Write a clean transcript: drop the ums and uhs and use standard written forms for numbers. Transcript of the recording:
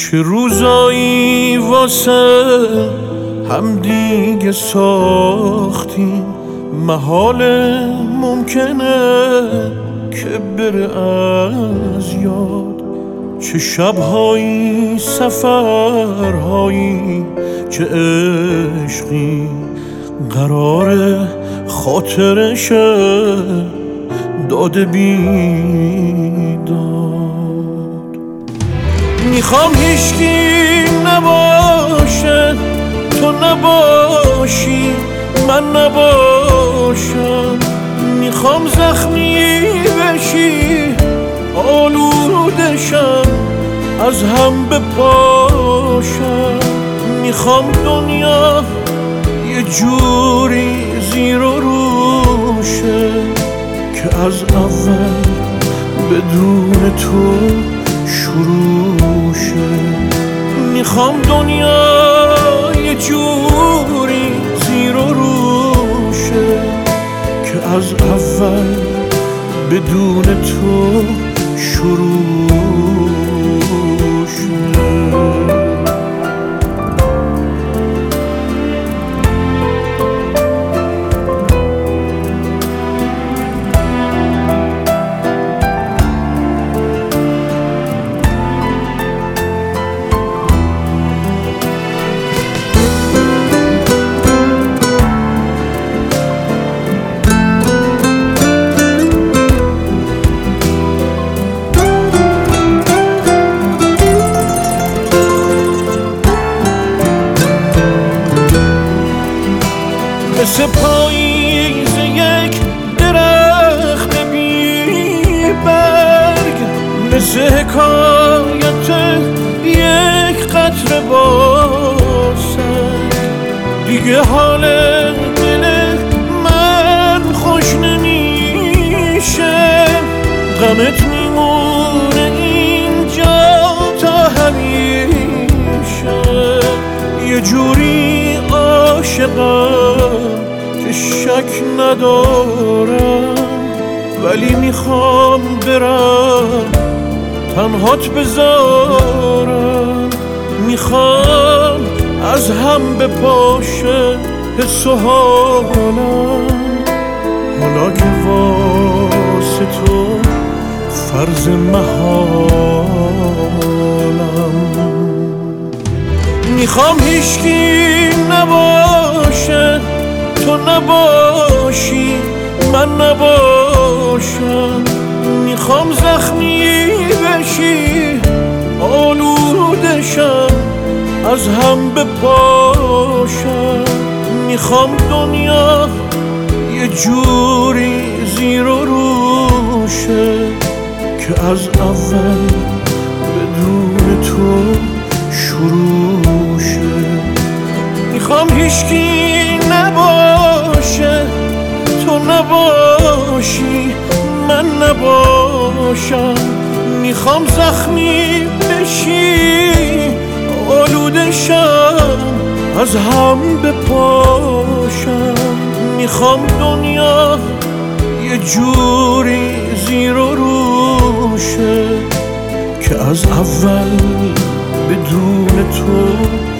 چه روزایی واسه هم دیگه ساختیم، محاله ممکنه که بره از یاد. چه شبهایی، سفرهایی، چه عشقی قرار خاطرشه داده بیداد. میخوام هیچکی نباشه، تو نباشی، من نباشم. میخوام زخمی بشی، آلودشم، از هم بپاشم. میخوام دنیا یه جوری زیر و روشه که از اول بدون تو شروع شه. میخوام دنیا یه جوری زیر و روشه که از اول بدون تو شروع شه. مثل پاییز یک درخت بی برگ، مثل حکایت یک قطره باسد. دیگه حال دل من خوش نمیشه، غمت میمونه اینجا تا همیشه. یه جوری عاشقم که شک ندارم، ولی میخوام برم تنهات بذارم. میخوام از هم بپاشه حس و حالم، حالا که واسه تو فرض محالم. میخوام هیچکی نباشه، تو نباشی، من نباشم. میخوام زخمی بشی، آلودشم، از هم بپاشم. میخوام دنیا یه جوری زیر و روشه که از اول بدون تو شروع شه. میخوام هیچکی نباشه، تو نباشی، من نباشم. میخوام زخمی بشی، آلودشم، از هم بپاشم. میخوام دنیا یه جوری زیر و روشه که از اول بدون تو